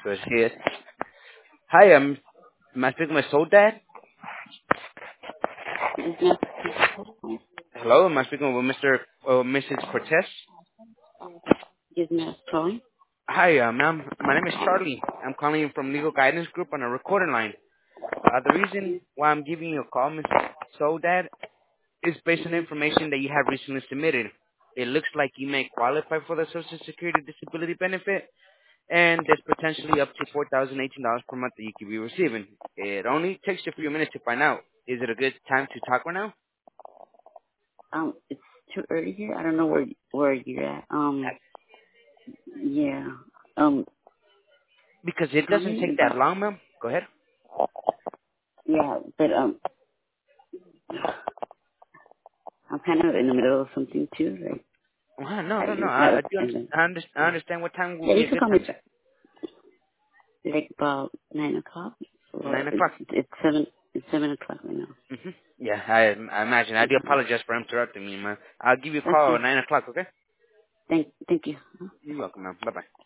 So she is. Hi, am I speaking with Soul Dad? Hello, am I speaking with Mr. Mrs. Cortez? Give me a calling. Hi, ma'am. My name is Charlie. I'm calling you from Legal Guidance Group on a recording line. The reason why I'm giving you a call, Mrs. Soul Dad, is based on Mm-hmm. information that you have recently submitted. It looks like you may qualify for the Social Security Disability Benefit, and there's potentially up to $4,018 per month that you could be receiving. It only takes you a few minutes to find out. Is it a good time to talk right now? It's too early here. I don't know where you're at. Yeah. Because it Tell doesn't me take that about. long, ma'am. Go ahead. Yeah, but I'm kind of in the middle of something too. Like No, I no, no. just got I up do. and then. I understand what time would Yeah, be you a can good call me time. back. Like about 9 o'clock. Or 9 o'clock. it's 7. It's 7 o'clock right now. Yeah, I imagine. I do Mm-hmm. apologize for interrupting me, man. I'll give you a That's call at fine. 9 o'clock. Okay? Thank you. You're welcome, ma'am. Bye bye.